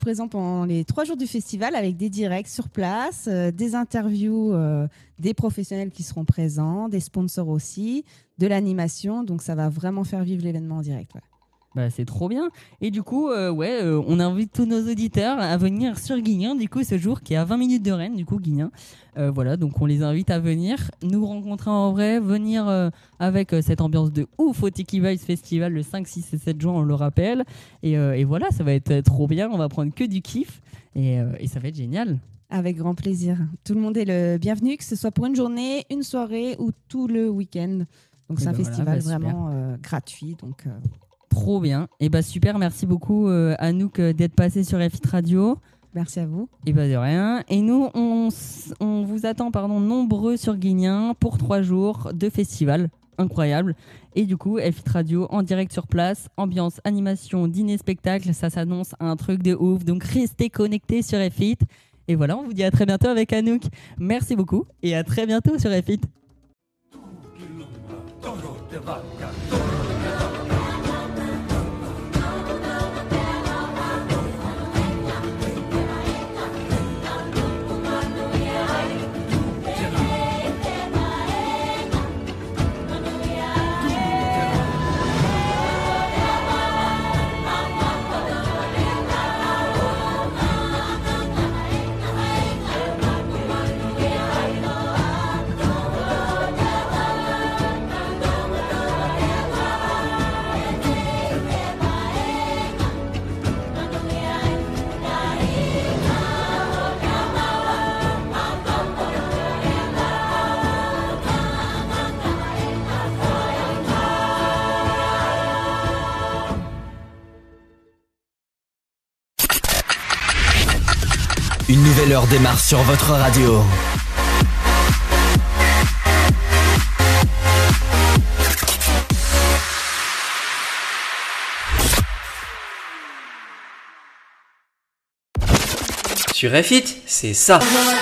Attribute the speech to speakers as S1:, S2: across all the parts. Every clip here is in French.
S1: présent pendant les 3 jours du festival avec des directs sur place, des interviews des professionnels qui seront présents, des sponsors aussi, de l'animation. Donc, ça va vraiment faire vivre l'événement en direct. Ouais.
S2: Bah, c'est trop bien. Et du coup, on invite tous nos auditeurs à venir sur Guignan, du coup, ce jour qui est à 20 minutes de Rennes, du coup, Guignan. Voilà, donc on les invite à venir nous rencontrer en vrai, venir avec cette ambiance de ouf au Tiki Vibes Festival le 5, 6 et 7 juin, on le rappelle. Et voilà, ça va être trop bien, on va prendre que du kiff et ça va être génial.
S1: Avec grand plaisir. Tout le monde est le bienvenu, que ce soit pour une journée, une soirée ou tout le week-end. Donc c'est un festival vraiment gratuit. Donc...
S2: Trop bien. Et bah super, merci beaucoup Anouk d'être passé sur FIT Radio.
S1: Merci à vous.
S2: Et bah de rien. Et nous, on vous attend nombreux sur Guignan pour 3 jours de festival. Incroyable. Et du coup, FIT Radio en direct sur place, ambiance, animation, dîner, spectacle, ça s'annonce un truc de ouf. Donc restez connectés sur FIT. Et voilà, on vous dit à très bientôt avec Anouk. Merci beaucoup et à très bientôt sur FIT.
S3: Une nouvelle heure démarre sur votre radio.
S4: Sur FIT, c'est ça.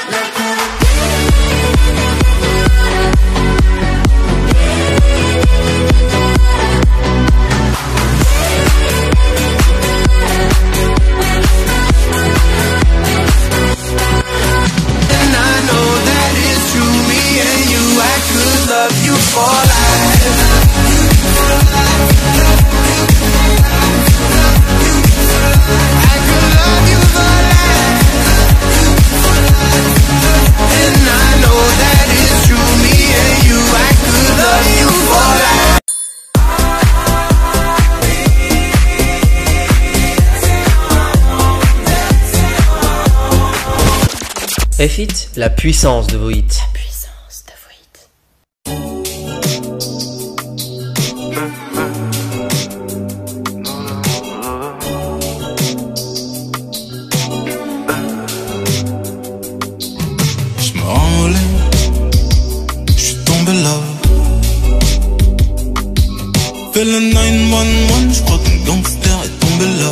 S4: FIT, la puissance de vos hits.
S5: Je me renvolais, je suis tombé là. Fais le 911, je crois qu'un gangster est tombé là.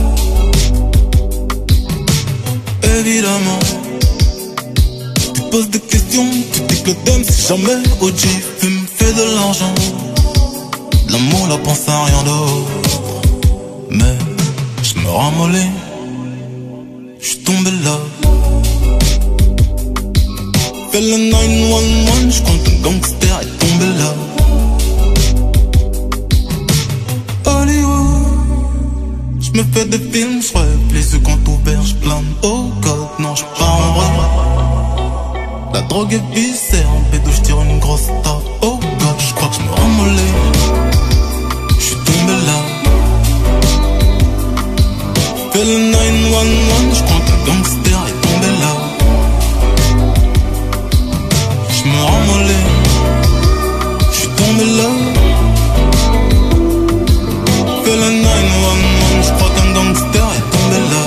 S5: Évidemment, tu poses des questions, tu dis que t'aimes si jamais OG fume, fait de l'argent. L'amour, la pense à rien d'autre. Mais je me ramollis, je suis tombé là. Fais le 911, je crois qu'un gangster est tombé là. Hollywood, je me fais des films, je rêve, les yeux quand ouverts, je plane. Oh God, non, je pars en vrai. La drogue est viscère, en pédo, je tire une grosse tape. Oh God, je crois que je me ramollis. Je suis tombé là. Fais le 911, je crois qu'un gangster est tombé là. Je me ramollis. Je suis tombé là. Fais le 911, je crois qu'un gangster est tombé là.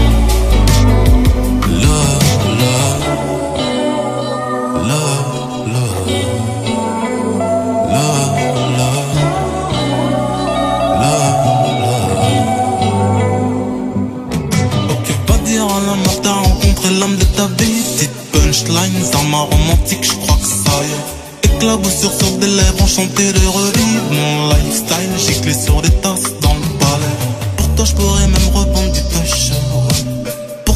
S5: L'âme de ta vie, petite punchline, armes romantique, je crois que ça y est. Éclaboussure sur des lèvres, enchanté de revivre mon lifestyle, giclé sur des tasses dans le palais. Pour toi je pourrais même rebondir du pêche.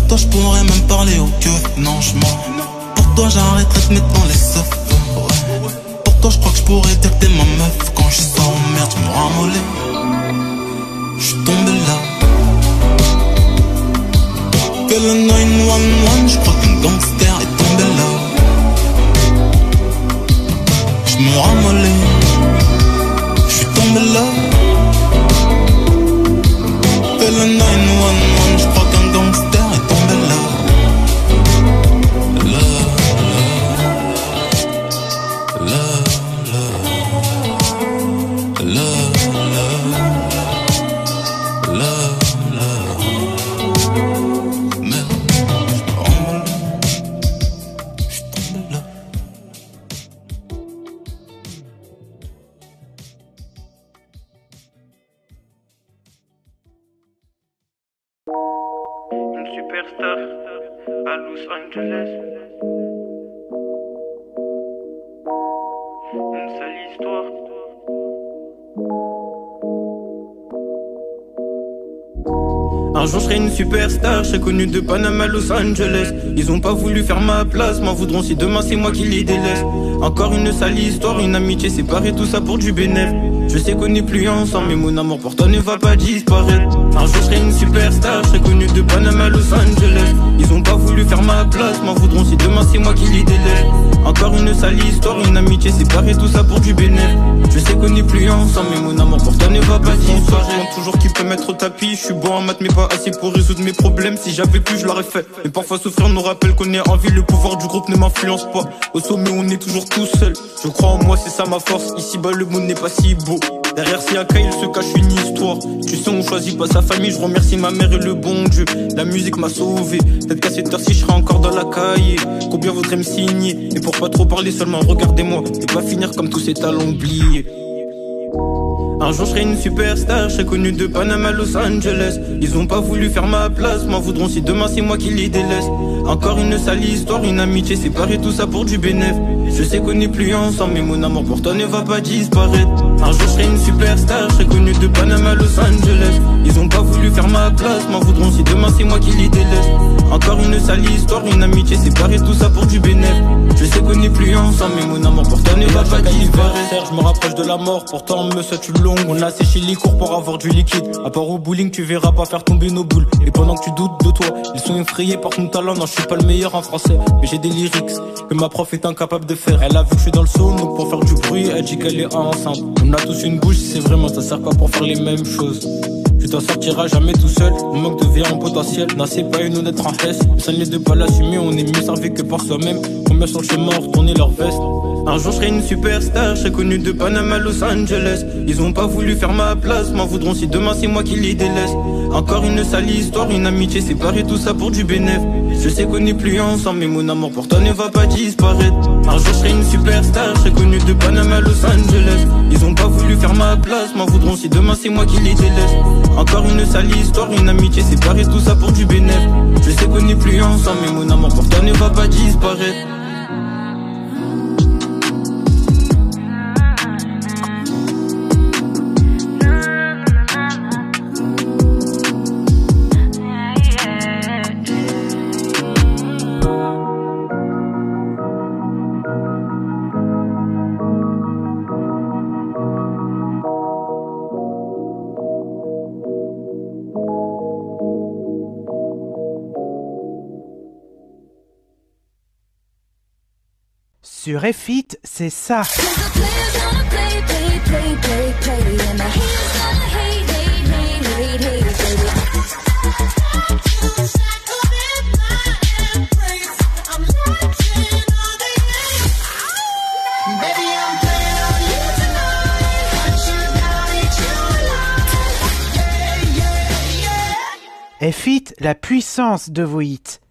S5: toi je pourrais même parler au keuf. Non je mens. Pour toi j'arrêterai de mettre dans les seufs. Ouais. Pour toi je crois que je pourrais dire que t'es ma meuf. Quand je suis en merde je me ramollis. Je suis tombé là. Que le 911, je crois qu'un gangster est tombé là. Je me ramollis. Je suis tombé là. Que le 911, je crois qu'un gangster est tombé là.
S6: Superstar à Los Angeles. Une sale histoire. Un jour je serai une superstar, je serai connu de Panama à Los Angeles. Ils ont pas voulu faire ma place, m'en voudront si demain c'est moi qui les délaisse. Encore une sale histoire, une amitié séparée, tout ça pour du bénéf. Je sais qu'on n'est plus ensemble, mais mon amour pour toi ne va pas disparaître. Un jour je serai une superstar, je serai connu de Panama à Los Angeles. Ils ont pas voulu faire ma place, m'en voudront si demain c'est moi qui les délaisse. Encore une sale histoire, une amitié séparée, tout ça pour du bénéf. Je sais qu'on n'est plus ensemble, mais mon amour pour toi ne va pas disparaître. Toujours qui peut mettre au tapis, je suis bon en maths mais pas assez pour résoudre mes problèmes. Si j'avais pu je l'aurais fait, mais parfois souffrir nous rappelle qu'on est en vie. Le pouvoir du groupe ne m'influence pas, au sommet on est toujours tout seul. Je crois en moi, c'est ça ma force, ici bas le monde n'est pas si beau. Derrière Siaka il se cache une histoire. Tu sais on choisit pas sa famille, je remercie ma mère et le bon Dieu. La musique m'a sauvé, peut-être qu'à cette heure-ci je serai encore dans la cahier. Combien voudrait me signer, et pour pas trop parler seulement regardez-moi, et pas finir comme tous ces talents oubliés. Un jour je serai une superstar, je serai connu de Panama à Los Angeles. Ils ont pas voulu faire ma place, m'en voudront si demain c'est moi qui les délaisse. Encore une sale histoire, une amitié séparée, tout ça pour du bénéf. Je sais qu'on n'est plus ensemble, mais mon amour pour toi ne va pas disparaître. Un jour je serai une superstar, je serai connu de Panama à Los Angeles. Ils ont pas voulu faire ma place, m'en voudront si demain c'est moi qui les délaisse. Encore une sale histoire, une amitié séparée, tout ça pour du bénéf. Je sais qu'on n'est plus ensemble, mais mon amour pour toi ne va pas disparaître. Je me rapproche de la mort, pourtant me souhaite une longue. On a séché les cours pour avoir du liquide. À part au bowling, tu verras pas faire tomber nos boules. Et pendant que tu doutes de toi, ils sont effrayés par ton talent. Non, je suis pas le meilleur en français, mais j'ai des lyrics que ma prof est incapable de faire. Elle a vu que je suis dans le saut, donc pour faire du bruit, elle dit qu'elle est enceinte. On a tous une bouche, c'est vraiment, ça sert pas pour faire les mêmes choses. Tu t'en sortiras jamais tout seul, on manque de vie en potentiel. Non, c'est pas une honnête en S, ça n'est de pas l'assumer, on est mieux servi que par soi-même. Combien sur le chemin ont retourné leur veste. Un jour je serai une superstar, je serai connu de Panama à Los Angeles. Ils ont pas voulu faire ma place, m'en voudront si demain c'est moi qui les délaisse. Encore une sale histoire, une amitié séparée, tout ça pour du bénéf. Je sais qu'on n'est plus ensemble, mais mon amour pour toi ne va pas disparaître. Un jour je serai une superstar, je serai connu de Panama à Los Angeles. Ils ont pas voulu faire ma place, m'en voudront si demain c'est moi qui les délaisse. Encore une sale histoire, une amitié séparée, tout ça pour du bénéf. Je sais qu'on n'est plus ensemble, mais mon amour pour toi ne va pas disparaître.
S7: Sur F-It, c'est ça. F-It, la puissance de vos hits.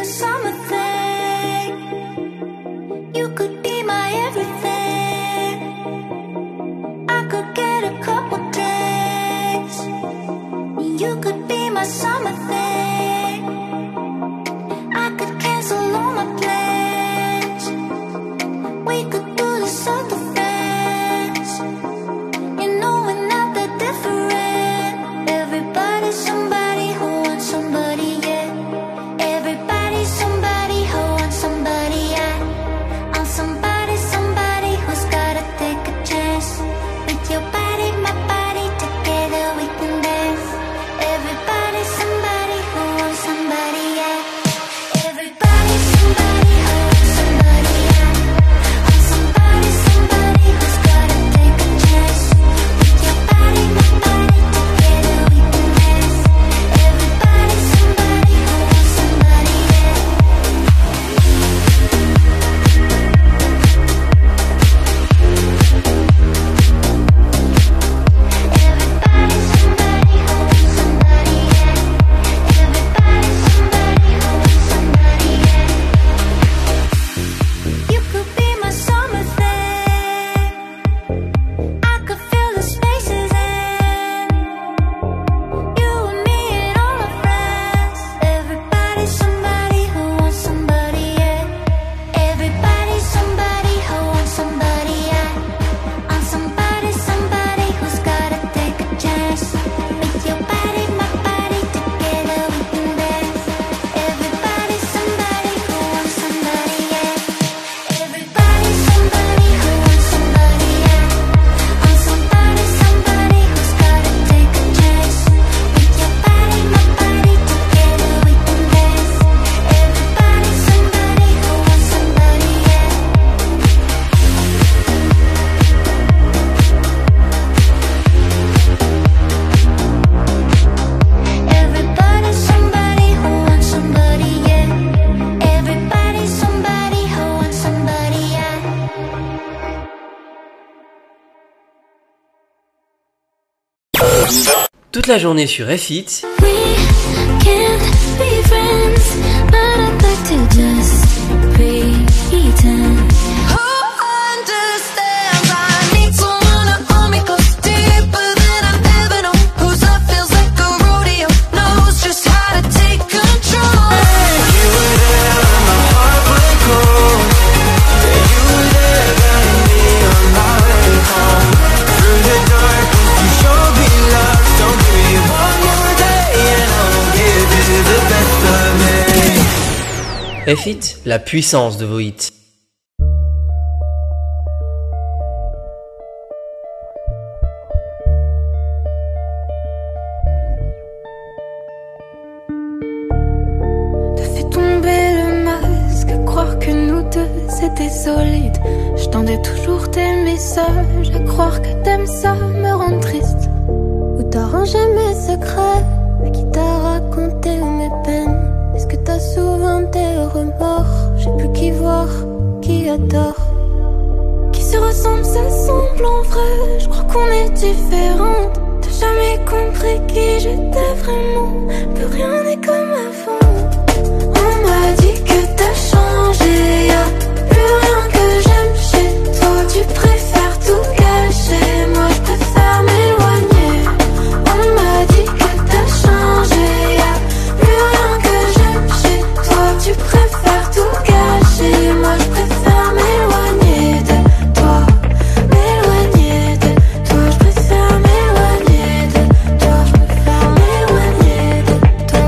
S8: a summer thing. You could be my everything. I could get a couple days. You could be my summer thing. I could cancel all my plans. We could do this other things. You know we're not that different. Everybody's somebody who wants somebody, yeah. Everybody's somebody who wants somebody, yeah. I'm somebody, somebody who's gotta take a chance. With your body, my body, together we can dance. Everybody's somebody who wants somebody, yeah. Everybody's somebody who wants somebody, yeah. I'm somebody, somebody who's gotta take a chance. With your body, my body, together we can dance. Everybody's somebody who wants somebody, yeah. Everybody's somebody who wants somebody, yeah. Everybody's somebody who wants somebody, yeah. You could be my summer thing. I could fill the spaces in. You and me and all my friends. Everybody's somebody who wants somebody, yeah. Everybody's somebody who wants somebody, yeah. I'm somebody, somebody who's gotta take a chance. With your body, my body, together we can dance. Everybody's somebody who wants somebody, yeah. Everybody's somebody who wants somebody, yeah. I'm somebody, somebody who's gotta take a chance. With your body, my body, together we can dance. Everybody's somebody who wants somebody, yeah. Everybody's somebody who wants somebody, yeah. Everybody's somebody who wants somebody, yeah.
S4: Toute la journée sur FIT,
S8: We can't be friends, but I'd like to just pretend. Who understands? I need someone to hold me close, deeper than I've ever known. Whose love feels like a rodeo, knows just how to take control.
S6: You were there when my heart went cold. Yeah, you were there guiding me on my way home. Through the darkness you showed me love. So give me one more day and I'll give you the best of me.
S4: FIT, la puissance de vos hits.
S8: T'as fait tomber le masque, à croire que nous deux c'était solide. Je tendais toujours tes messages, à croire que t'aimes ça me rend triste. Où t'as rangé mes secrets, à qui t'as raconté mes peines. Est-ce que t'as souvent des remords? J'ai plus qui voir, qui a tort. Qui se ressemble, ça semble en vrai. Je crois qu'on est différentes. T'as jamais compris qui j'étais vraiment. Plus rien n'est comme avant. On m'a dit que t'as changé, y'a plus rien que j'aime chez toi. Tu préfères tout cacher, moi je préfère m'éloigner. On m'a dit que t'as changé, y'a plus rien que j'aime chez toi. Tu préfères tout cacher, moi je préfère m'éloigner de toi. M'éloigner de toi, je préfère m'éloigner de toi. Je préfère m'éloigner de toi.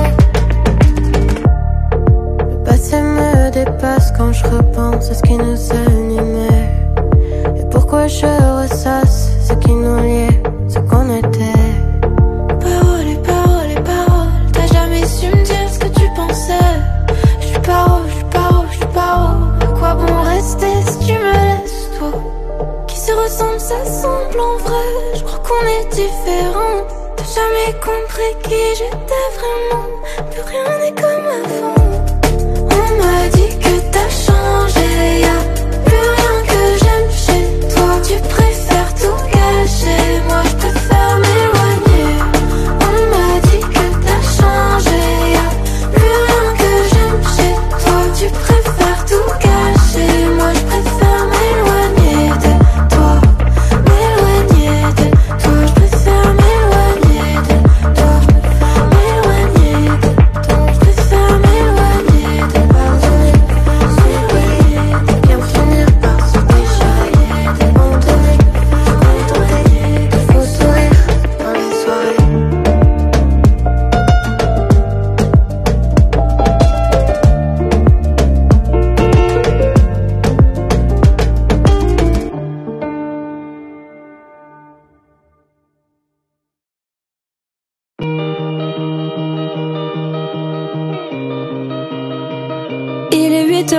S8: Le passé me dépasse quand je repense à ce qui nous animait. Et pourquoi je ressasse ce qui nous liait, ce qu'on était. Paroles et paroles et paroles, t'as jamais su me dire ce que tu pensais. Je suis pas haut, je suis pas haut, je suis pas haut. À quoi bon rester si tu me laisses, toi? Qui se ressemble, ça semble en vrai. Je crois qu'on est différentes. T'as jamais compris qui j'étais vraiment. Plus rien n'est comme avant. On m'a dit que t'as changé, y'a plus rien que j'aime chez toi. Tu préfères tout cacher, moi je préfère m'éloigner. On m'a dit que t'as changé, y'a plus rien que j'aime chez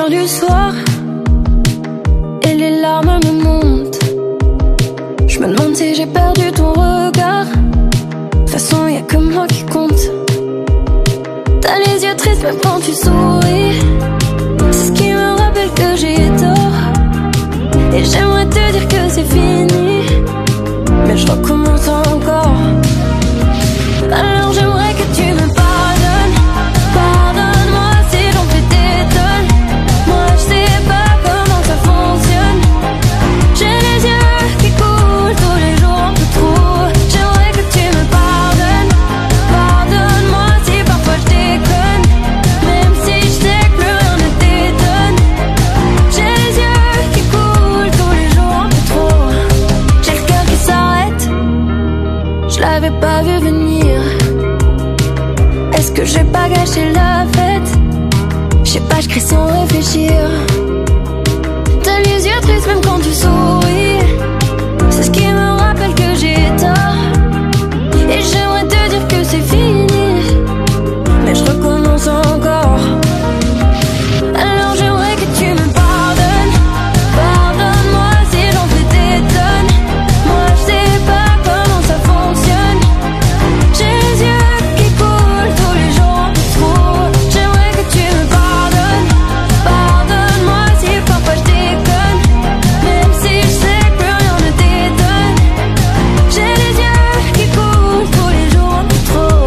S8: lumière du soir et les larmes me montent. Je me demande si j'ai perdu ton regard. De toute façon y'a que moi qui compte. T'as les yeux tristes même quand tu souris. C'est ce qui me rappelle que j'ai tort. Et j'aimerais te dire que c'est fini, mais je recommence encore. Alors j'aimerais que tu me pardonnes. Pardonne-moi si j'en fais des tonnes. Moi je sais pas comment ça fonctionne. J'ai les yeux qui coulent tous les jours un peu trop. J'aimerais que tu me pardonnes. Pardonne-moi si parfois je déconne, même si je sais que plus rien ne t'étonne. J'ai les yeux qui coulent tous les jours un peu trop. J'ai le cœur qui s'arrête, je l'avais pas vu venir. Est-ce que j'ai pas gâché la fête? Je sais pas, je crie sans réfléchir. T'as les yeux tristes même quand tu souris. C'est ce qui me rappelle que j'ai tort. Et j'aimerais te dire que c'est fini, mais je recommence encore. Alors j'aimerais que tu me pardonnes. Pardonne-moi si j'en fais des tonnes. Moi je sais pas comment ça fonctionne. J'ai les yeux qui coulent tous les jours un peu trop. J'aimerais que tu me pardonnes. Pardonne-moi si parfois je déconne, même si je sais que plus rien ne t'étonne. J'ai les yeux qui coulent tous les jours un peu trop.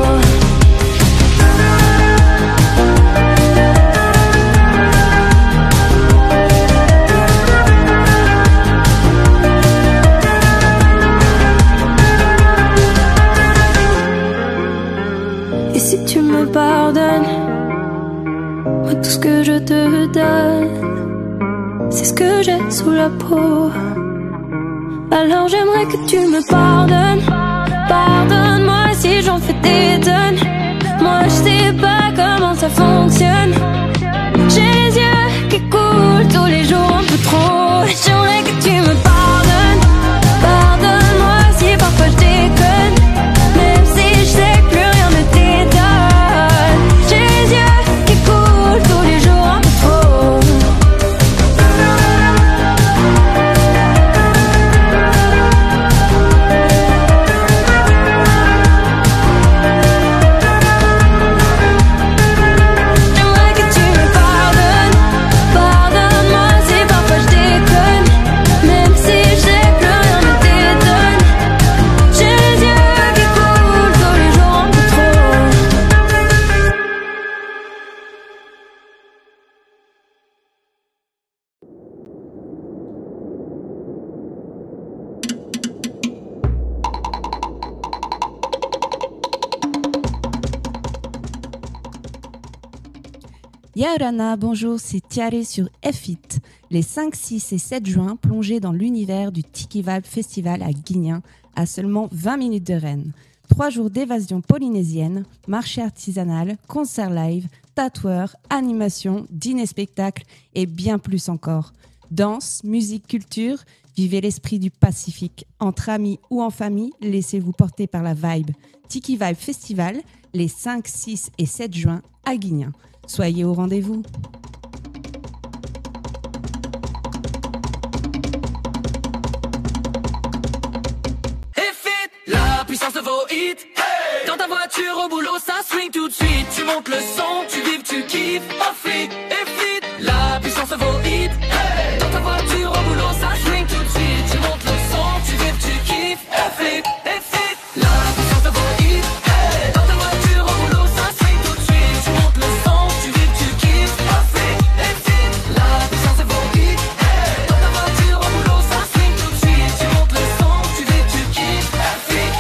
S8: Et si tu me pardonnes, moi tout ce que je te donne, c'est ce que j'ai sous la peau. Alors j'aimerais que tu me pardonnes. Pardonne-moi si j'en fais des tonnes. Moi je sais pas comment ça fonctionne. J'ai les yeux qui coulent tous les jours un peu trop. J'aimerais que tu me pardonnes. Pardonne-moi si parfois je déconne, même si je sais que plus rien ne t'étonne. J'ai les yeux qui coulent tous les jours un peu trop. J'aimerais que tu me pardonnes. Pardonne-moi si parfois je déconne, même si je sais que plus rien ne t'étonne. J'ai les yeux qui coulent tous les jours un peu trop.
S1: Yaorana, bonjour, c'est Tiare sur F-It. Les 5, 6 et 7 juin, plongez dans l'univers du Tiki Vibe Festival à Guignan, à seulement 20 minutes de Rennes. 3 jours d'évasion polynésienne, marché artisanal, concert live, tatoueurs, animation, dîner-spectacle et bien plus encore. Danse, musique, culture, vivez l'esprit du Pacifique. Entre amis ou en famille, laissez-vous porter par la vibe. Tiki Vibe Festival, les 5, 6 et 7 juin à Guignan. Soyez au rendez-vous.
S9: F-It, la puissance de vos hits. Hey, dans ta voiture au boulot, ça swing tout de suite. Tu montes le son, tu vibres, tu kiffes. F-It, F-It, la puissance de vos hits. Hey, dans ta voiture au boulot, ça swing tout de suite. Tu montes le son, tu vibres, tu kiffes. F-It, F-It, la puissance de vos hits. Hey, dans ta voiture au boulot, ça swing tout de suite. Tu montes le son, tu vibres, tu kiffes. F-It, F-It, la puissance de vos hits. Hey, dans ta voiture au boulot, ça swing tout de suite. Tu montes le son, tu vibres, tu kiffes. F-It.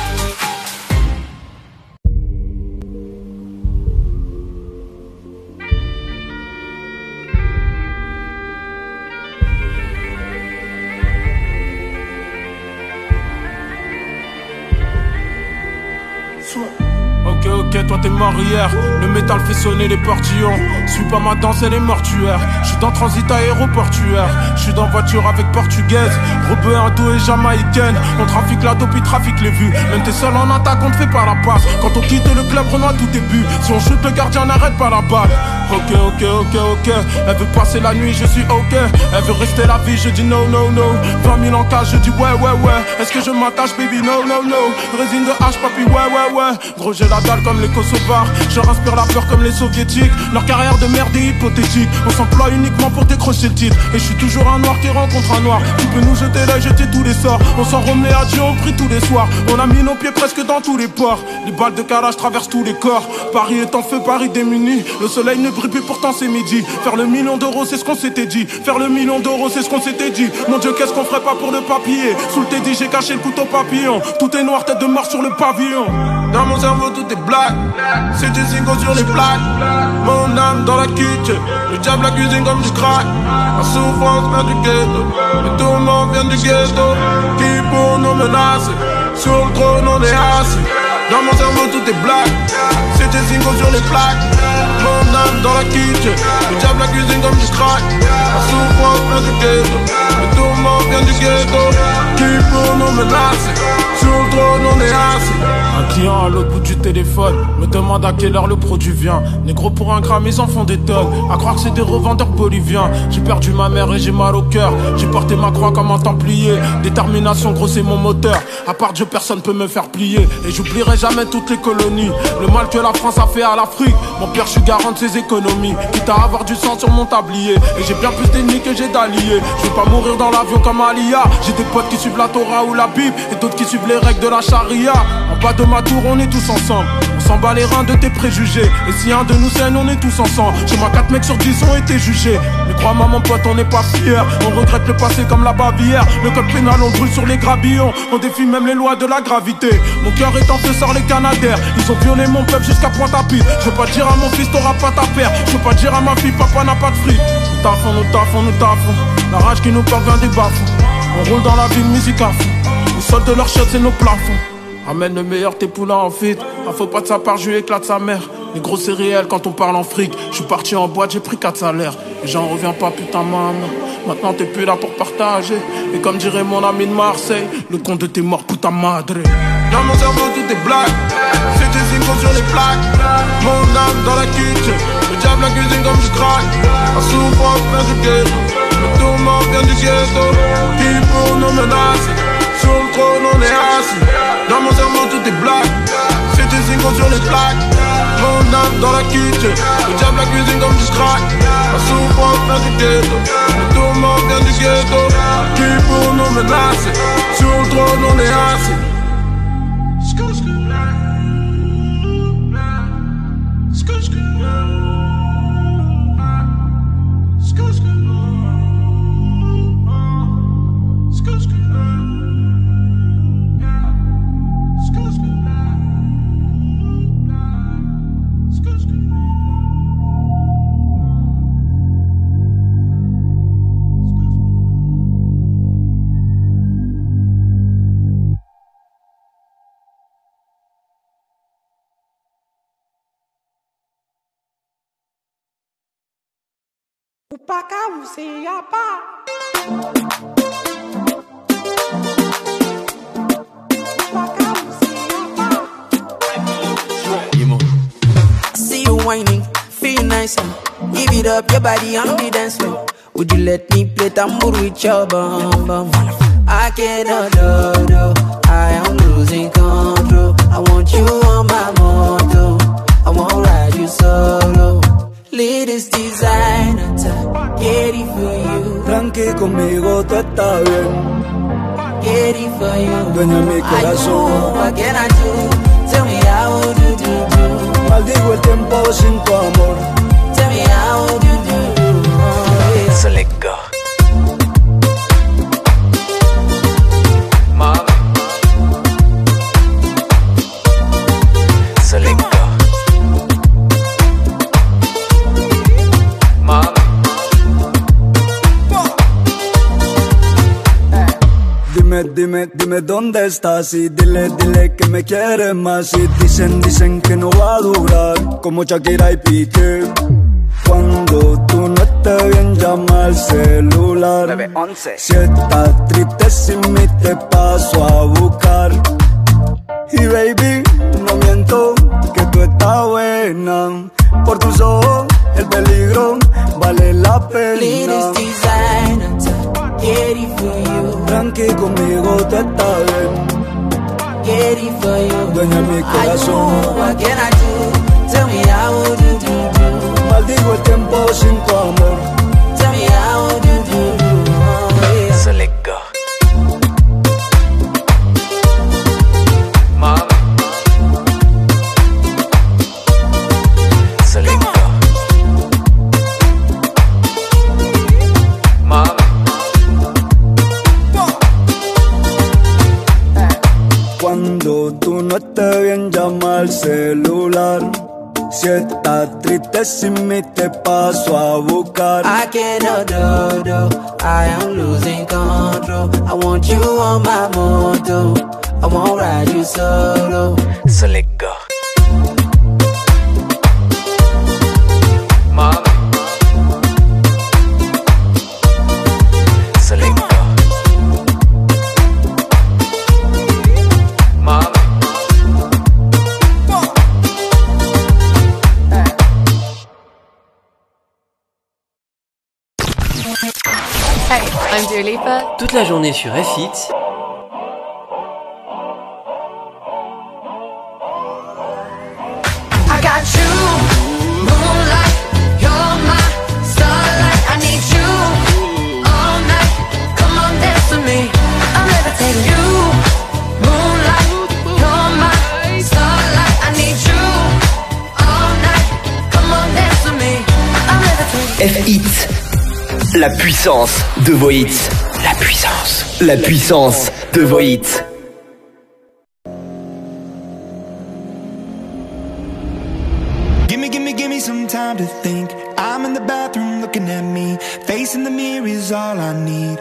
S10: toi t'es mort hier. Le métal fait sonner les portillons. Suis pas ma danse, elle est mortuaire. J'suis dans transit aéroportuaire. J'suis dans voiture avec portugaise. Rebeu, indo et jamaïcaine. On trafique la dope, il trafique les vues. Même t'es seul en attaque, on te fait pas la passe. Quand on quitte le club, Renoir tout est bu. Si on shoot le gardien, n'arrête pas la balle. Ok. Elle veut passer la nuit, je suis ok. Elle veut rester la vie, je dis no. 20 000 en cash, je dis ouais. Est-ce que je m'attache, baby? No. Résine de hache, papi, ouais. Gros, j'ai la dalle comme les Kosovars. Je respire la peur comme les soviétiques. Leur carrière de merde est hypothétique. On s'emploie uniquement pour décrocher le titre. Et je suis toujours un noir qui rencontre un noir. Tu peux nous jeter l'œil, jeter tous les sorts. On s'en remet à Dieu, on prie tous les soirs. On a mis nos pieds presque dans tous les ports. Les balles de carrage traversent tous les corps. Paris est en feu, Paris démuni. Le soleil ne brille plus, pourtant c'est midi. Faire le 1 000 000 d'euros, c'est ce qu'on s'était dit. Faire le 1 000 000 d'euros, c'est ce qu'on s'était dit. Mon Dieu, qu'est-ce qu'on ferait pas pour le papier? Sous le Teddy, j'ai caché le couteau papillon. Tout est noir, tête de mort sur le pavillon. Dans mon cerveau, tout est black. C'est des zingos sur les plaques. Mon âme dans la kitchen. Le diable la cuisine comme du crack. La souffrance vient du ghetto. Le tourment vient du ghetto. Qui pour nous menacer? Sur le trône, on est assis. Dans mon cerveau, tout est black. C'est des zingos sur les plaques. Mon âme dans la kitchen. Le diable la cuisine comme du crack. La souffrance vient du ghetto. Le tourment vient du ghetto. Qui pour nous menacer? Sur le trône, on est assis. Un client à l'autre bout du téléphone me demande à quelle heure le produit vient. Négro pour un gramme, ils en font des tonnes. À croire que c'est des revendeurs boliviens. J'ai perdu ma mère et j'ai mal au cœur. J'ai porté ma croix comme un templier. Détermination, gros, c'est mon moteur. À part Dieu, personne peut me faire plier. Et j'oublierai jamais toutes les colonies. Le mal que la France a fait à l'Afrique. Mon père, je suis garant de ses économies. Quitte à avoir du sang sur mon tablier. Et j'ai bien plus d'ennemis que j'ai d'alliés. Je vais pas mourir dans l'avion comme Alia. J'ai des potes qui suivent la Torah ou la Bible. Et d'autres qui suivent les règles de la charia. En bas de ma tour, on est tous ensemble. On s'en bat les reins de tes préjugés. Et si un de nous saigne, on est tous ensemble. Chez moi, 4 mecs sur 10 ont été jugés. Mais crois-moi, mon pote, on n'est pas fiers. On regrette le passé comme la Bavière. Le code pénal, on brûle sur les grabillons. On défie même les lois de la gravité. Mon cœur est en feu, sort les canadaires. Ils ont violé mon peuple jusqu'à Pointe-à-Pitre. Je veux pas dire à mon fils, t'auras pas ta paire. Je veux pas dire à ma fille, papa n'a pas de fric. Nous taffons. La rage qui nous parvient des bas-fonds. On roule dans la ville, musique à fond. Le sol de leur chiotte, c'est nos plafonds. Amène le meilleur, tes poulains en fit. Ah, faut pas de sa part, je lui éclate sa mère. Les gros c'est réel quand on parle en fric. Je suis parti en boîte, j'ai pris 4 salaires. Et j'en reviens pas, putain maman. Maintenant t'es plus là pour partager. Et comme dirait mon ami de Marseille, le compte de tes morts, putain madre. Dans mon cerveau tout est black. C'est des zingos sur les plaques. Mon âme dans la kitchen. Le diable la cuisine comme du crack. La souffrance vient du ghetto. Le tourment vient du ghetto. Qui pour nous menacer? Sur le trône on est assis. Dans mon cerveau tout est black. C'est des zingos sur les plaques. Mon âme dans la kitchen. Le diable la cuisine comme du crack. La souffrance vient du ghetto. Le tourment vient du ghetto. Qui pour nous menacer? Sur le trône on est assis.
S11: See you whining, feel nice and give it up your body on the dance floor. Would you let me play tambour with your bum bum? I cannot do, I am losing control. I want you on my motor, I won't ride you solo. Latest designer, get it for you.
S12: Tranqui conmigo, tú estás bien.
S11: Get it for you.
S12: Dueña mi corazón.
S11: What can I do? Tell me how do.
S12: Maldigo el tiempo sin tu amor.
S11: Tell me how do. Yeah.
S3: So let go. So let go.
S12: Dime dónde estás y dile que me quieres más. Y dicen que no va a durar como Shakira y Piqué. Cuando tú no estés bien, llama al celular. 911. Si estás triste sin mí, te paso a buscar. Y baby, no miento que tú estás buena. Por tus ojos, el peligro vale la pena.
S11: Latest designer, get it for you.
S12: Tranqui, conmigo tú estás bien.
S11: Get it for you.
S12: Dueña mi corazón.
S11: What can I do? Tell me how would you do?
S12: Maldigo el tiempo sin tu amor.
S11: Tell me how would you do? Oh, yeah.
S3: So let go. Mom. So let go. Mom.
S12: Cuando tú no estés bien, llama al celular. Si estás triste sin mí, te paso a buscar.
S11: I cannot do, I am losing control. I want you on my moto, I won't ride you solo.
S3: So let go. Mom. So let go. Mom.
S13: Hey, I'm Dua Lipa.
S4: Toute la journée sur F-Hit.
S9: I got you, moonlight, you're my starlight. I need you all night. Come on, dance with me. I'm levitating. You, moonlight, you're my starlight. I need you all night. Come on, dance with me. I'm levitating.
S3: F-Hit. La puissance de vos hits. La puissance. La puissance de vos hits.
S14: Give me some time to think. I'm in the bathroom looking at me. Facing the mirror is all I need.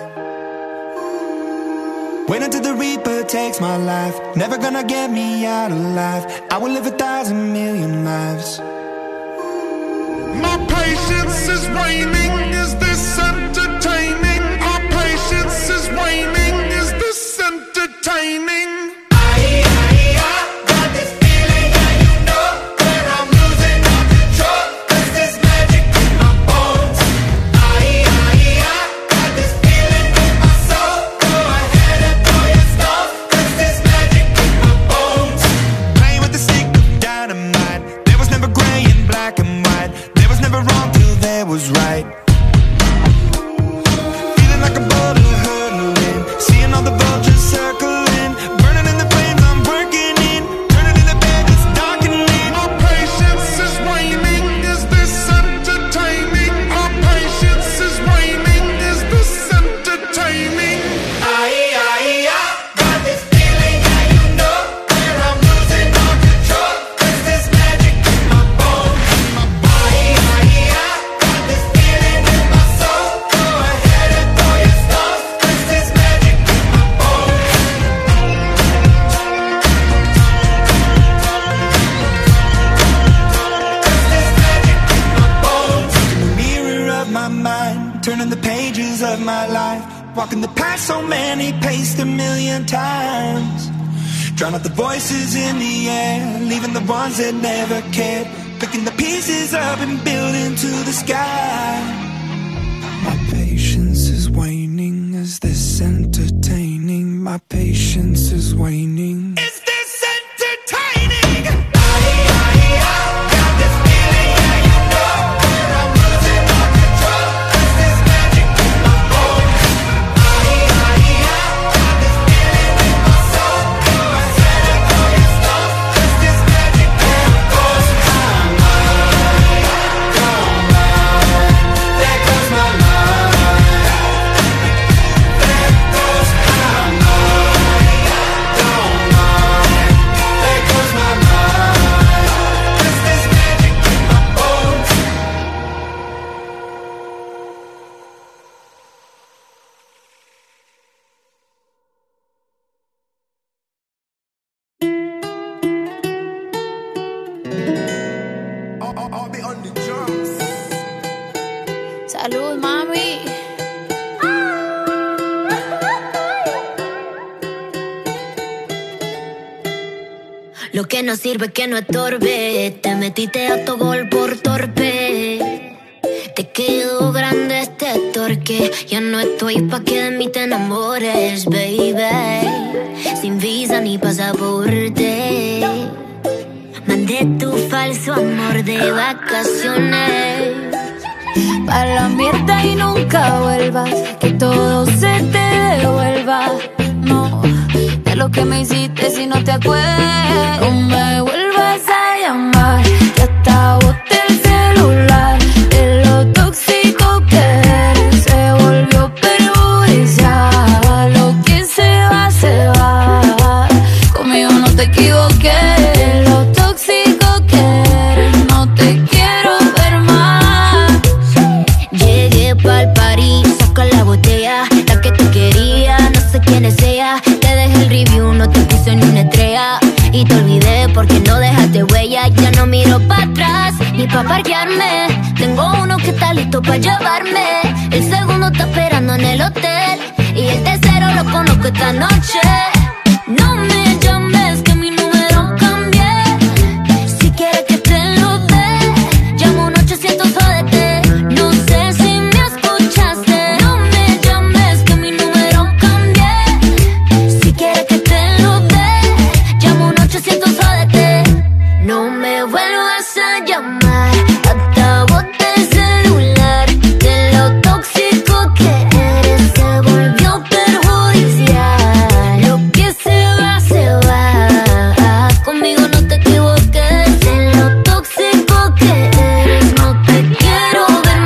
S14: Wait until the Reaper takes my life. Never gonna get me out alive. I will live 1,000 million lives.
S10: My patience is waning. Is this entertaining? Our patience is waning. Is this entertaining?
S14: Was right. Feeling like a boulder hurtling, seeing all the vultures circling, burning in the flames I'm working in, turning in the bed it's darkening.
S10: Our patience is waning. Is this entertaining? Our patience is waning. Is this entertaining?
S9: Got this feeling, yeah, you know, where I'm losing all control. There's this magic in my bones.
S14: Turning the pages of my life, walking the path so many paced 1,000,000 times. Drown out the voices in the air, leaving the ones that never cared. Picking the pieces up and building to the sky.
S15: My patience is waning. Is this entertaining? My patience is waning.
S14: Is this entertaining?
S9: There goes my mind.
S16: Lo que no sirve que no estorbe. Te metiste autogol por torpe. Te quedó grande este torque. Ya no estoy pa' que de mí te enamores, baby. Sin visa ni pasaporte. Mandé tu falso amor de vacaciones.
S8: Pa' la mierda y nunca vuelvas. Que todo se te devuelva. No, de lo que me hiciste si no te acuerdas. No me vuelvas a llamar. Que hasta boté el celular. De lo tóxico que eres se volvió perjudicial. Lo que se va. Conmigo no te equivoqué. Lo tóxico que eres, no te quiero ver más.
S16: Llegué pa'l party, saca la botella. La que tú querías, no sé quién es ella. Te dejé el review, no te puse ni una estrella. Y te olvidé porque no dejaste huella. Ya no miro para atrás, ni pa' parquearme. Tengo uno que está listo pa' llevarme. El segundo está esperando en el hotel. Y el tercero lo conozco esta noche. No me llames que mi número cambié. Si quieres que te lo dé, llamo un 800 jódete. No sé si me escuchaste. No me llames que mi número cambié. Si quieres que te lo dé, llamo un 800 jódete. No me vuelvas a llamar. Hasta boté el celular. De lo tóxico que eres se volvió perjudicial. Lo que se va. Conmigo no te equivoques. De lo tóxico que eres no te quiero ver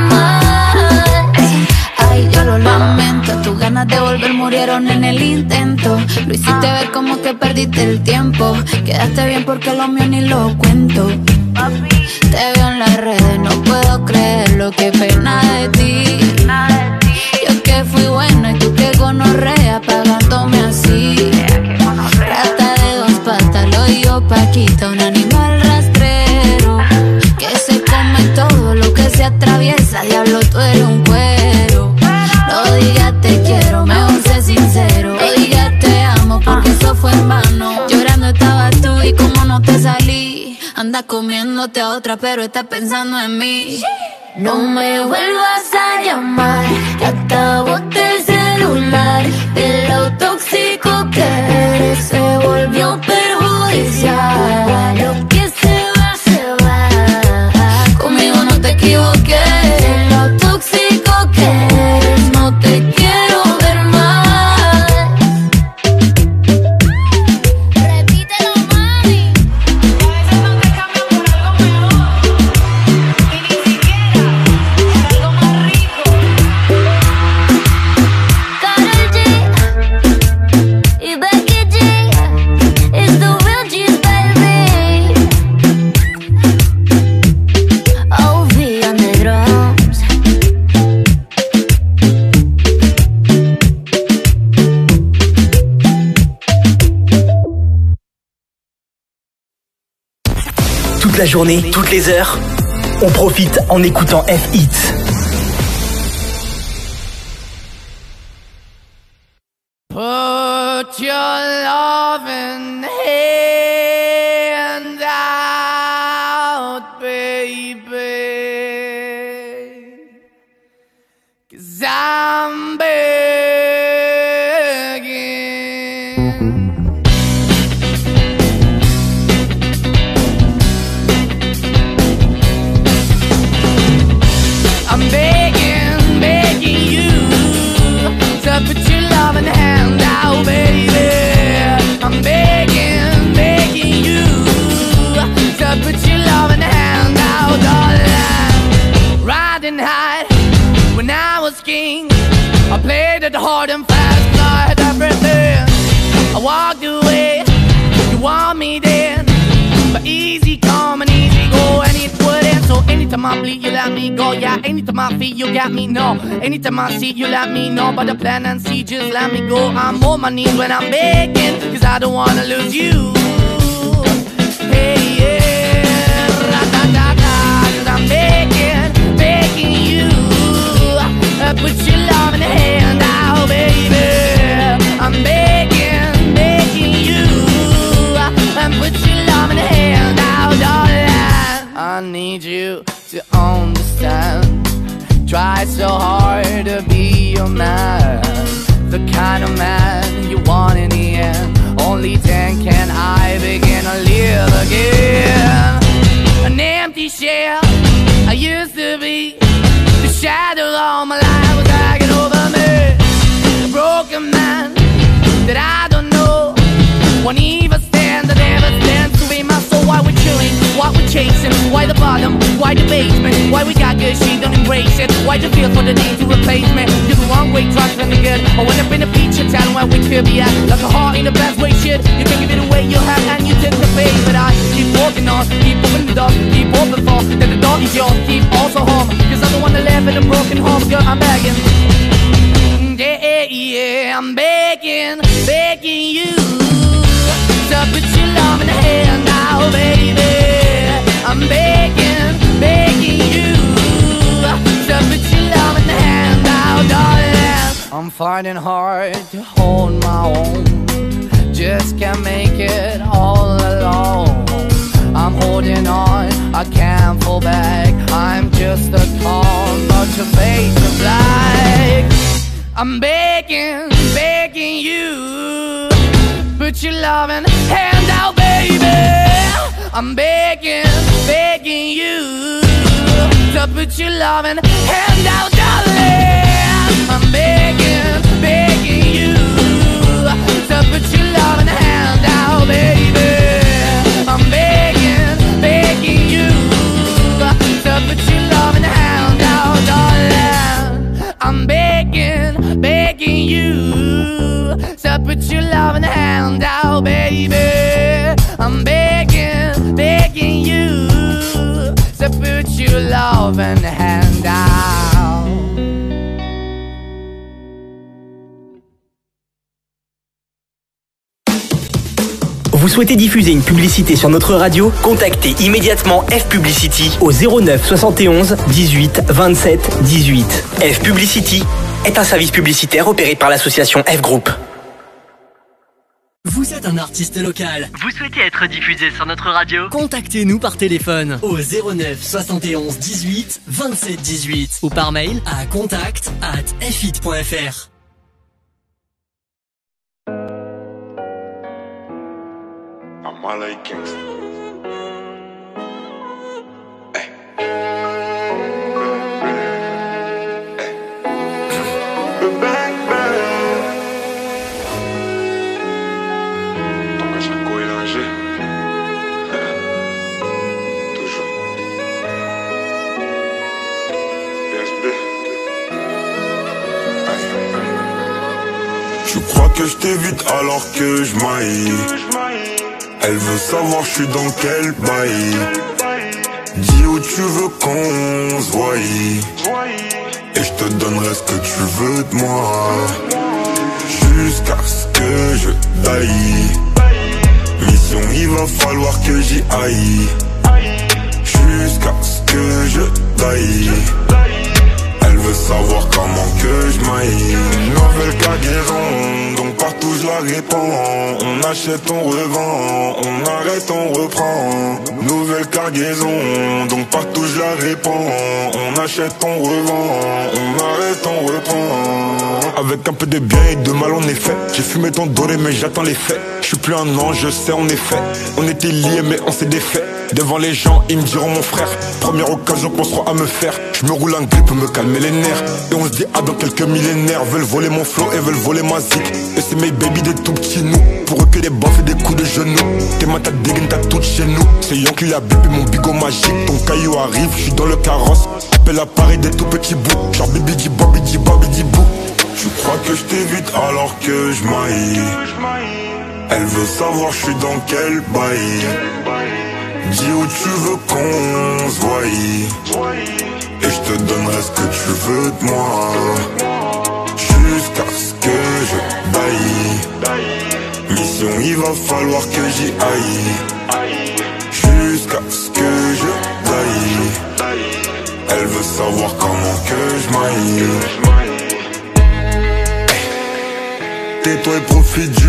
S16: más.
S8: Ay, yo lo lamento. Tus ganas de volver murieron en el intento. Lo hiciste ver como que perdiste el tiempo. Quedaste bien porque lo mío ni lo cuento. Te veo en las redes, no puedo creerlo. Qué pena de ti. Yo que fui buena y tú que gonorrea pagándome así. Rata de dos patas, lo digo Paquita, un animal rastrero que se come todo lo que se atraviesa. Diablo, tú eres un cuero. No digas te quiero, mejor sé sincero. No digas te amo porque eso fue en vano. Llorando estabas tú y como no te salí. Andas comiéndote a otra pero estás pensando en mí.
S16: No me vuelvas a llamar. Que hasta boté el celular. De lo tóxico que eres se volvió perjudicial. Lo que se va.
S8: Conmigo no te equivoqué.
S16: De lo tóxico que eres no te quiero ver más. Repítelo, mami. A veces no te cambian por algo mejor. Y ni siquiera por algo más rico. Karol G y Becky G. It's the real G's, baby. OV on the drums.
S3: Toute la journée, toutes les heures, on profite en écoutant F-Hits.
S9: Put your loving hand out, baby, 'cause I'm begging. I'm begging you to put your loving hand out, baby. I'm begging you to put your loving hand out, darling. Riding high when I was king, I played it hard and fast, 'cause I had everything. I walked away, you want me then, but easy come and easy go, and it wouldn't. So anytime I bleed, you let me go. Yeah, anytime I feel, you got me, no. Anytime I see, you let me know. But the plan and see, just let me go. I'm on my knees when I'm begging, 'cause I don't wanna lose you. Hey, yeah, ra-da-da-da, 'cause I'm begging you. Put your love in the hand out, baby. I'm begging you. Put your love I need you to understand. Try so hard to be your man, the kind of man you want in the end. Only then can I begin to live again. An empty shell I used to be, the shadow of my life was dragging over me. A broken man that I don't know, won't even stand, I never stand to be my soul. Why we're chilling, why we're chasing, why the bottom, why the basement, why we got good, she don't embrace it. Why the feel for the need to replace me? You're the wrong way, trying to be good. I went up in a feature town where we could be at, like a heart in the best way, shit. You can give it away, you have, and you take the bait. But I keep walking on, keep moving the door, keep open for, that the door is yours, keep also home. Cause I don't wanna live in a broken home, girl, I'm begging. Yeah, yeah, I'm begging, begging you to put your love in the hand now, baby. I'm begging, begging you to put your love in the hand now, darling. I'm finding hard to hold my own, just can't make it all alone. I'm holding on, I can't fall back. I'm just a call, but your face is black. I'm begging, begging you, put your loving hand out, baby. I'm begging, begging you to put your loving hand out, darling. I'm begging, begging you to put your loving hand out, baby. I'm begging, begging you to put your loving hand out, darling. I'm begging, begging you to put your loving hand out, baby. I'm begging, begging you to put your loving hand out.
S3: Vous souhaitez diffuser une publicité sur notre radio? Contactez immédiatement F Publicity au 09 71 18 27 18. F Publicity est un service publicitaire opéré par l'association F Group.
S17: Vous êtes un artiste local. Vous souhaitez être diffusé sur notre radio? Contactez-nous par téléphone au 09 71 18 27 18 ou par mail à contact@fhit.fr.
S18: I like gangsta. Hey. Hey. Bang, bang. Ton Jaco et l'Angers. Toujours. PSB.
S5: Tu crois que je t'évite alors que je maille. Elle veut savoir je suis dans quel bail. Dis où tu veux qu'on se voie, et je te donnerai ce que tu veux de moi, jusqu'à ce que je taille. Mission, il va falloir que j'y aille, jusqu'à ce que je taille. Elle veut savoir comment que je maille. Nouvelle cargaison, donc partout je la répands. On achète, on revend, on arrête, on reprend. Nouvelle cargaison, donc partout je la répands. On achète, on revend, on arrête, on reprend. Avec un peu de bien et de mal en effet. J'ai fumé ton doré mais j'attends les faits. Je suis plus un ange, je sais en effet. On était liés mais on s'est défait. Devant les gens, ils me diront mon frère. Première occasion qu'on sera à me faire. Je me roule un grip pour me calmer les nerfs. Et on se dit ah dans quelques millénaires. Veulent voler mon flow et veulent voler ma zik. Et c'est mes baby des tout petits nous. Pour eux que des baffes et des coups de genoux. Tes mains t'as dégaine t'as toutes chez nous. C'est Yankee la bébé mon bigot magique. Ton caillou arrive, je suis dans le carrosse. Appelle à Paris des tout petits bouts. Genre bibi di bobby di bobby di bou. Tu crois que je t'évite alors que je maille. Elle veut savoir je suis dans quel bail. Dis où tu veux qu'on se voie, et je te donnerai ce que tu veux de moi, jusqu'à ce que je baille. Mission, il va falloir que j'y aille, jusqu'à ce que je taille. Elle veut savoir comment que je maille. Tais-toi et profite du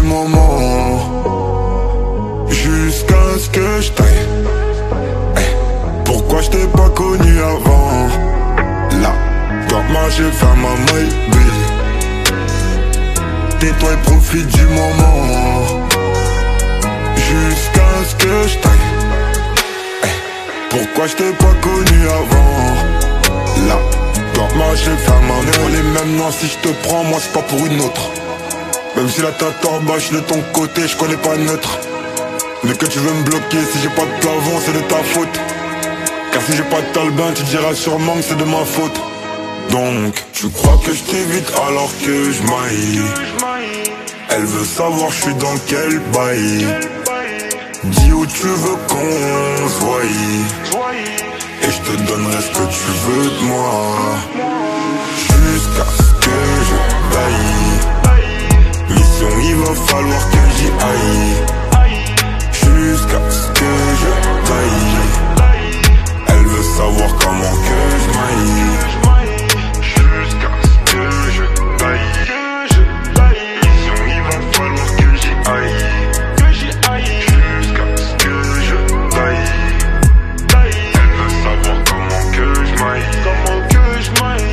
S5: moment, jusqu'à ce que je taille.
S18: Pourquoi je t'ai pas connu avant? Là, dois marcher, faire ma maybe. Tais-toi et profite du moment, jusqu'à ce que je taille. Pourquoi je t'ai pas connu avant? Là, dois marcher, faire ma maybe. On les mêmes noirs, si je te prends, moi c'est pas pour une autre. Même si la tête bâche de ton côté, je connais pas neutre. Mais que tu veux me bloquer, si j'ai pas de plafond, c'est de ta faute. Car si j'ai pas de talbin, tu diras sûrement que c'est de ma faute. Donc, tu crois que je t'évite alors que je maille. Elle veut savoir je suis dans quel bail. Dis où tu veux qu'on se voie, et je te donnerai ce que tu veux de moi, jusqu'à ce que je taille. Mission, il va falloir que j'y aille, jusqu'à ce que je taille. Elle veut savoir comment que je maille, jusqu'à ce que je taille. Mission, il va falloir que j'y aille, jusqu'à ce que je taille. Elle veut savoir comment que je maille, comment que je maille.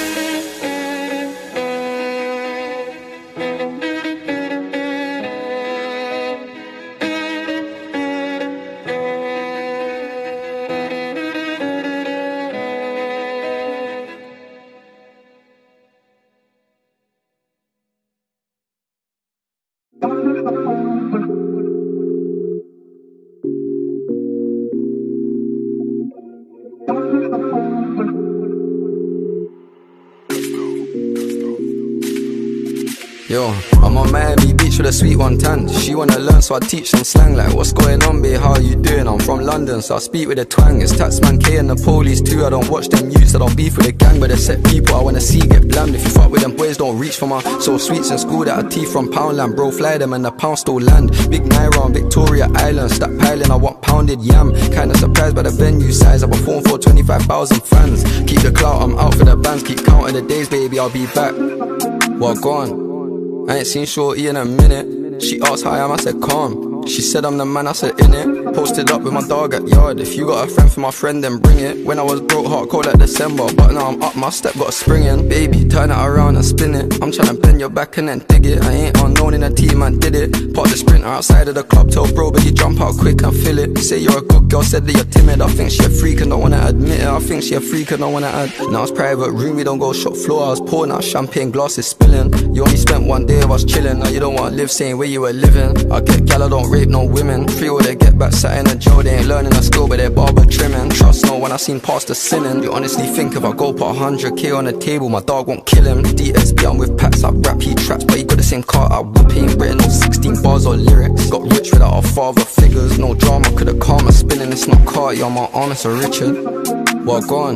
S19: Yo, I'm on Miami Beach with a sweet one tan. She wanna learn, so I teach some slang. Like, what's going on, babe? How you doing? I'm from London, so I speak with a twang. It's Taxman K and the police too. I don't watch them youths, I don't beef with the gang, but they set people I wanna see get blammed. If you fuck with them boys, don't reach for my so sweets in school that I teeth from Poundland. Bro, fly them and the pound still land. Big Naira on Victoria Island, stack piling, I want pounded yam. Kinda surprised by the venue size. I perform for 25,000 fans. Keep the clout, I'm out for the bands. Keep counting the days, baby, I'll be back. Well, gone. I ain't seen Shorty in a minute. She asked how I am, I said calm. She said I'm the man, I said in it. Posted up with my dog at yard. If you got a friend for my friend, then bring it. When I was broke, hard cold like December, but now I'm up, my step got a spring in. Baby, turn it around and spin it. I'm tryna bend your back and then dig it. I ain't unknown in the team, man, did it. Park the sprinter outside of the club, tell bro, but you jump out quick and fill it. Say you're a good girl, said that you're timid. I think she a freak and don't wanna admit it. I think she a freak and don't wanna add. Now it's private room, we don't go shop floor. I was pouring out champagne, glasses spilling. You only spent one day of us chilling. Now you don't wanna live saying where you were living. I get gal, I don't rape no women. Free all they get back, sat in a jail. They ain't learning a skill, but they're barber trimming. Trust no one, I seen past the sinning. You honestly think if I go put 100k on the table, my dog won't kill him. DSB, I'm with Pats, I rap, he traps, but he got the same car I whip. He ain't written no 16 bars or lyrics. Got rich without our father figures. No drama, could've calm my spinning. It's not Cartier, my arm, it's a Richard. Well,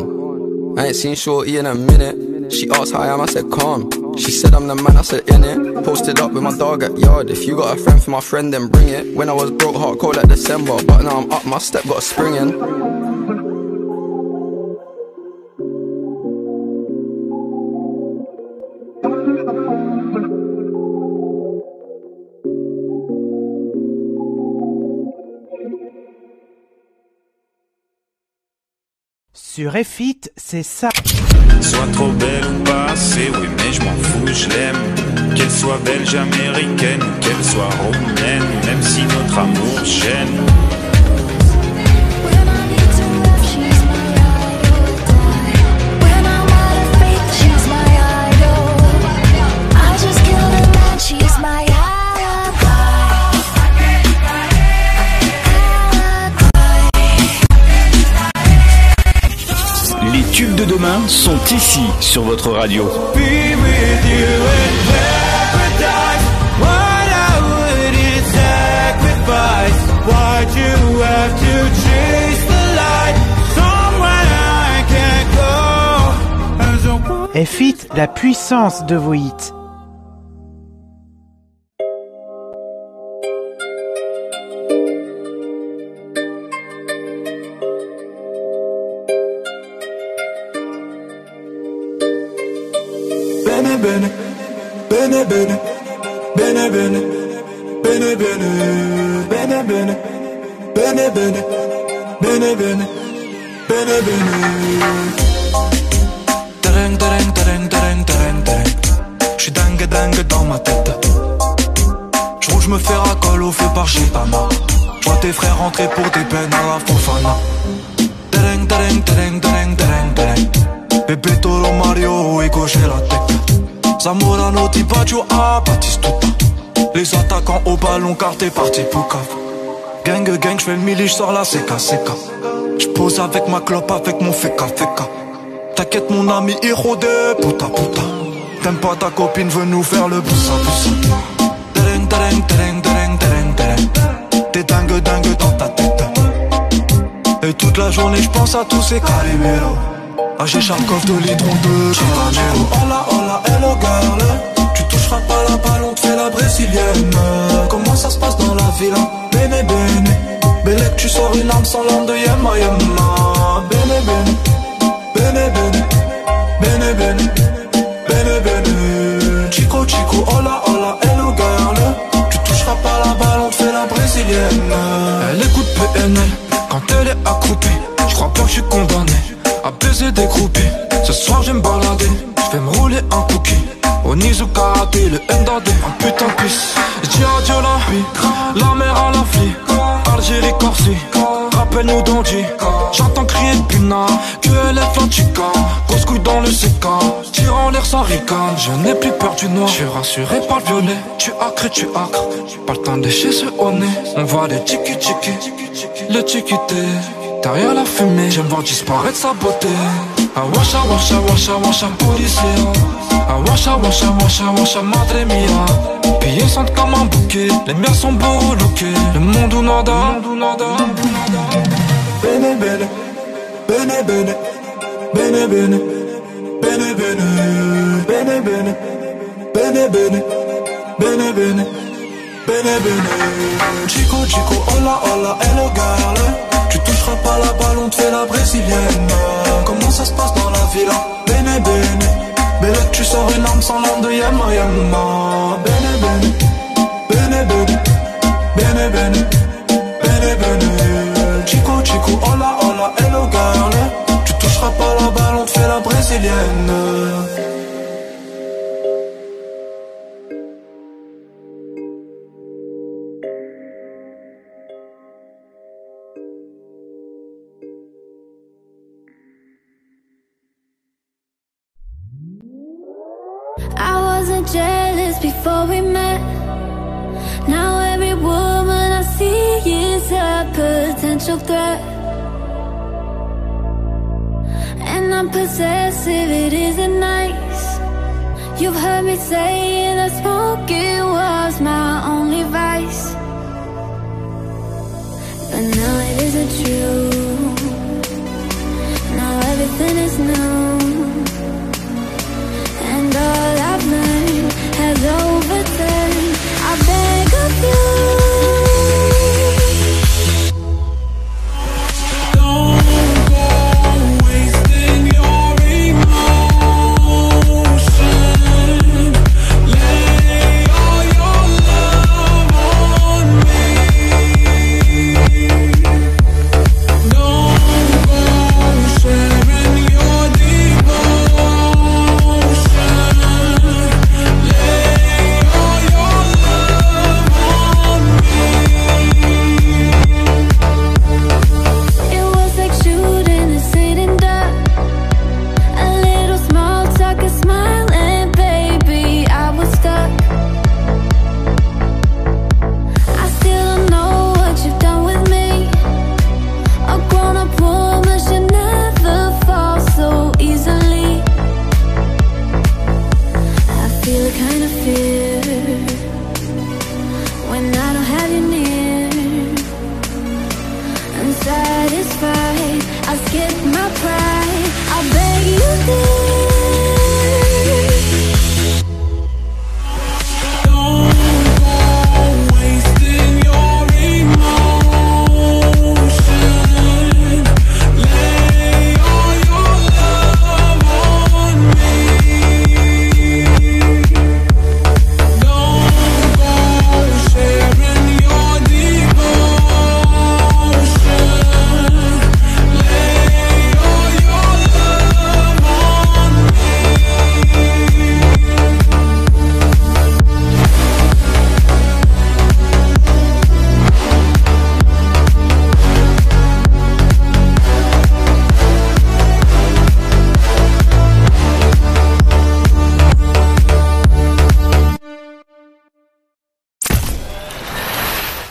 S19: gone. I ain't seen Shorty in a minute. She asked how I am, I said calm. She said I'm the man, I said in it. Posted up with my dog at yard. If you got a friend for my friend, then bring it. When I was broke, hard cold like December, but now I'm up, my step got a spring in.
S7: Sur Effit, c'est ça.
S10: Soit trop belle ou pas assez, oui mais je m'en fous, je l'aime. Qu'elle soit belge, américaine, ou qu'elle soit roumaine, même si notre amour gêne.
S20: Les tubes de demain sont ici sur votre radio.
S7: Effit, la puissance de vos hits.
S15: Bene bene, bene bene, bene bene, bene bene, bene bene, bene bene, bene bene. bene bene. Tereng, tereng, tereng, tereng, tereng, tereng. J'suis dingue, dingue dans ma tête. J'roule, j'me fais racole au feu par Gitana. J'vois tes frères rentrer pour des peines à la Fofana. Tereng, tereng, tereng, tereng, tereng, tereng. Pepe Toro Mario et gauche la tête. Zamorano, Tibaggio, ah, Batistuta. Les attaquants au ballon car t'es parti pour cave. Gang, gang, j'fais le mili, j'sors la CK, CK. J'pose avec ma clope, avec mon feka, feka. T'inquiète mon ami, héros de puta, puta. T'aimes pas ta copine, veut nous faire le boussa, boussa. Tereng, tereng, tereng, tereng, tereng, tereng. T'es dingue, dingue dans ta tête. Et toute la journée j'pense à tous ces Calimero. Ah j'ai Charkov de litron de caramel. Hola, hola, hello girl. Tu toucheras pas la balle, on te fait la brésilienne. Comment ça se passe dans la villa? Bene, bene. Bélec, tu sors une arme sans l'arme de Yema, Yema. Bene, bene. Bene, bene. Bene, bene. Bene, bene. Chico, chico, hola, hola, hello girl. Tu toucheras pas la balle, on te fait la brésilienne. Elle écoute PNL quand elle est accroupie. J'crois pas que j'suis condamné à baiser des groupies. Ce soir j'aime balader, j'vais me rouler un cookie. Onizu karaté, le Ndadé, un putain de pisse. J'dis adieu la vie, la mer à la flie. Algérie, Corsi, rappelle-nous d'Andy. J'entends crier de Puna, que elle est la chica. Grosse couille dans le CK, tire en l'air sans ricane. Je n'ai plus peur du noir, j'suis rassuré par le violet. Tu acres, tu acres, pas le temps de lécher ce au nez. On voit les tiki-tiki, le tiki-té. Derrière la fumée, j'aime voir disparaître sa beauté. Ah washa, washa, washa, washa, policier. Ah washa, washa, washa, washa, madre mia. Pillés sentent comme un bouquet, les miens sont beaux relookés. Le monde ou nada, bene bene, bene bene, bene bene, bene bene, bene bene, bene bene, bene bene, bene bene. Chico, chico, hola, hola, hello girl. Tu toucheras pas la balle, on te fait la brésilienne. Comment ça se passe dans la villa? Bene bene. Bélec, tu sors une arme sans l'arme de Yema, Yema. Bene bene. Bene bene. Bene bene. Bene bene. Chico, chico, hola, hola, hello girl. Tu toucheras pas la balle, on te fait la brésilienne.
S16: I wasn't jealous before we met. Now every woman I see is a potential threat. And I'm possessive, it isn't nice. You've heard me saying that smoking was my only vice. But now it isn't true. Now everything is new. And all I've learned has overturned. I beg of you.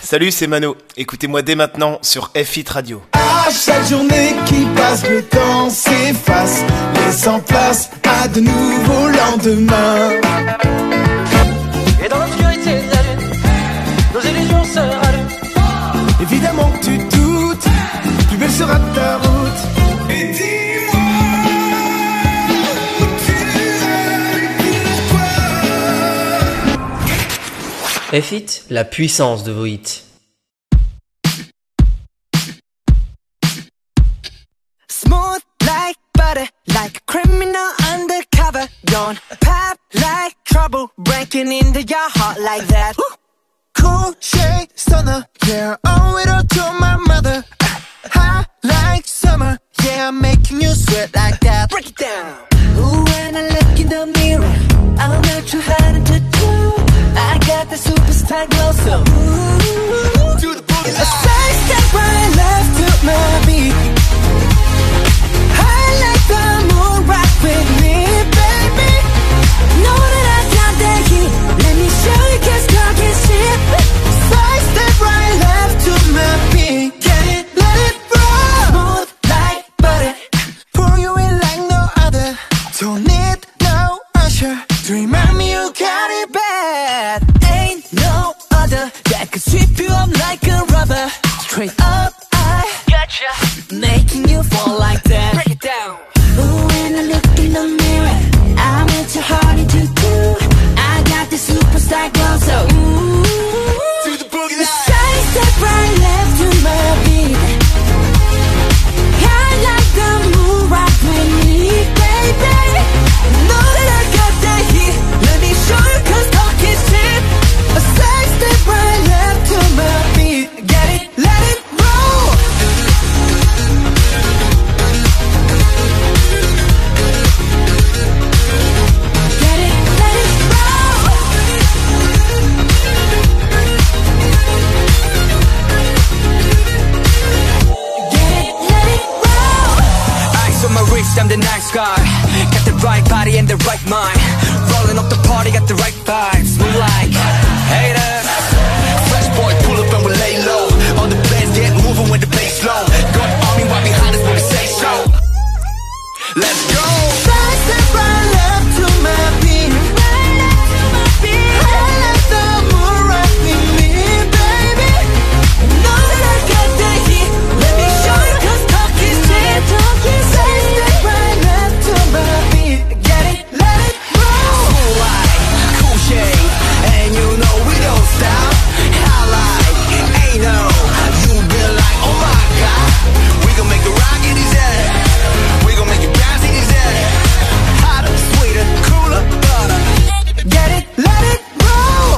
S21: Salut, c'est Mano. Écoutez-moi dès maintenant sur F-Hit Radio.
S14: À chaque journée qui passe, le temps s'efface, laissant place à de nouveaux lendemains.
S9: Et dans l'obscurité de la lune, nos illusions se rallument.
S14: Évidemment que tu doutes, plus belle sera ta route. Et dis-moi où tu es, pourquoi.
S4: F-Hit, la puissance de vos hits.
S11: Smooth like butter, like a criminal undercover. Don't pop like trouble, breaking into your heart like that.
S14: Cool shade stunner, yeah, owe it all to my mother. High like summer, yeah, I'm making you sweat like that.
S11: Break it down. Ooh, when I look in the mirror, I'm not too hard to do. I got the superstar glow, so ooh,
S14: do the boogie.
S11: A side step right left to my beat. I like the moon rock with me, baby. Know that I got that heat. Let me show you 'cause talk is cheap.
S14: Side step right left to my beat. Get it, let it roll.
S11: Smooth like butter.
S14: Pour you in like no other. Don't need no usher to remind me you got it bad.
S11: Ain't no other that could sweep you up like a rubber. Straight up, I
S9: Gotcha.
S11: making you fall like that.
S9: Break it down.
S11: Ooh, when I look in the mirror, I'm at your heart to do. I got the superstar glow, so ooh,
S14: do the boogie.
S11: the side step right left to my beat. I like the moon rock with me, baby. Know that I got that heat. Let me show you 'cause talk is cheap.
S14: A side step right left to my beat. Get it, let it roll.
S11: Get it, let it roll. Get it, let it roll.
S22: Eyes on my wrist, I'm the nice guy. Got the right body and the right mind. Rolling up the party, got the right vibes. Move like haters. Fresh boy, pull up and we lay low. All the players get moving with the bass low. Got army right behind us when we say so. Let's go.
S14: Side step right left to my beat. I like the moon rock with me, baby.
S11: Know that I got that heat. Let me show you 'cause talk is cheap.
S14: Side step right left to my beat. Get it, let it roll.
S22: Cool light, cool shade, and you know we don't stop. Highlight, ain't no, you be like, oh my god. We gon' make it rock in his head. We gon' make it bounce in his head. Hotter, sweeter, cooler, butter.
S14: Get it, let it roll.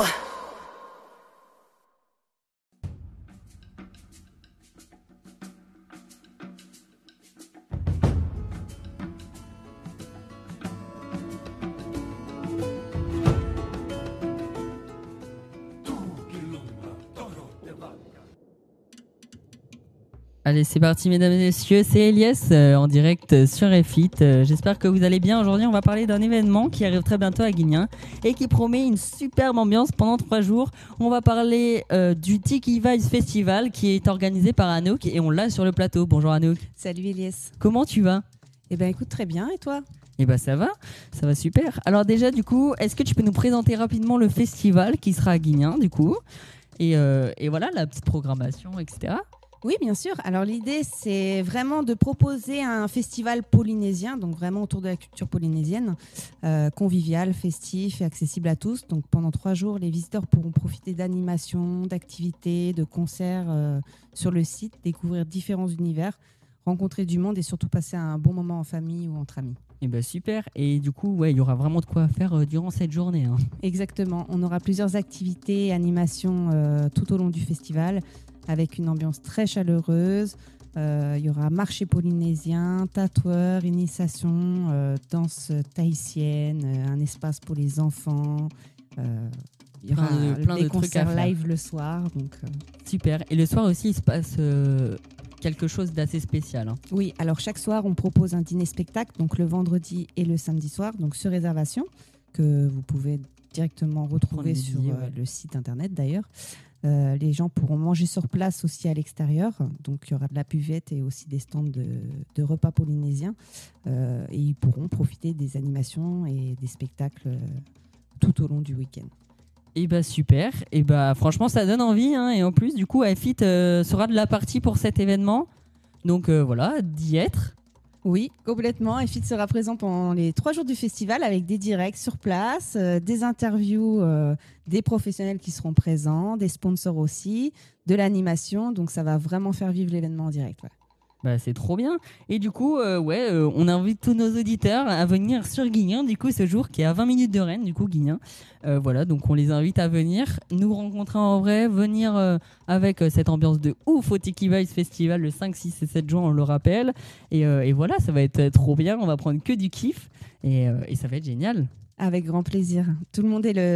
S2: Allez, c'est parti, mesdames et messieurs. C'est Elias en direct sur F-Hit. J'espère que vous allez bien. Aujourd'hui, on va parler d'un événement qui arrive très bientôt à Guignin et qui promet une superbe ambiance pendant 3 jours. On va parler du Tiki Vibes Festival qui est organisé par Anouk et on l'a sur le plateau. Bonjour Anouk.
S1: Salut Elias.
S2: Comment tu vas?
S1: Eh ben écoute, très bien. Et toi?
S2: Eh ben ça va super. Alors déjà, du coup, est-ce que tu peux nous présenter rapidement le festival qui sera à Guignin, du coup, et voilà, la petite programmation, etc.
S1: Oui, bien sûr. Alors l'idée, c'est vraiment de proposer un festival polynésien, donc vraiment autour de la culture polynésienne, convivial, festif et accessible à tous. Donc pendant 3 jours, les visiteurs pourront profiter d'animations, d'activités, de concerts sur le site, découvrir différents univers, rencontrer du monde et surtout passer un bon moment en famille ou entre amis.
S2: Eh ben super. Et du coup, ouais, il y aura vraiment de quoi faire durant cette journée, hein.
S1: Exactement. On aura plusieurs activités, animations tout au long du festival, avec une ambiance très chaleureuse. Il y aura marché polynésien, tatoueur, initiation, danse tahitienne, un espace pour les enfants. Il y aura
S2: plein
S1: des
S2: de trucs à
S1: concerts
S2: faire.
S1: live le soir. Donc,
S2: Super. Et le soir aussi, il se passe quelque chose d'assez spécial, hein.
S1: Oui, alors chaque soir, on propose un dîner-spectacle, donc le vendredi et le samedi soir, donc sur réservation, que vous pouvez directement retrouver sur le site internet d'ailleurs. Les gens pourront manger sur place aussi à l'extérieur. Donc, il y aura de la buvette et aussi des stands de repas polynésiens. Et ils pourront profiter des animations et des spectacles tout au long du week-end.
S2: Et bah super, et bah franchement ça donne envie, hein. Et en plus du coup FIT sera de la partie pour cet événement. Donc voilà, d'y être.
S1: Oui, complètement. FIT sera présent pendant les 3 jours du festival avec des directs sur place, des interviews des professionnels qui seront présents, des sponsors aussi, de l'animation. Donc ça va vraiment faire vivre l'événement en direct. Ouais.
S2: Bah, c'est trop bien. Et du coup, on invite tous nos auditeurs à venir sur Guignan, du coup, ce jour qui est à 20 minutes de Rennes, du coup, Guignan. Voilà, donc on les invite à venir nous rencontrer en vrai, venir avec cette ambiance de ouf au Tiki Vibes Festival le 5, 6 et 7 juin, on le rappelle. Et voilà, ça va être trop bien. On va prendre que du kiff et ça va être génial.
S1: Avec grand plaisir. Tout le monde est le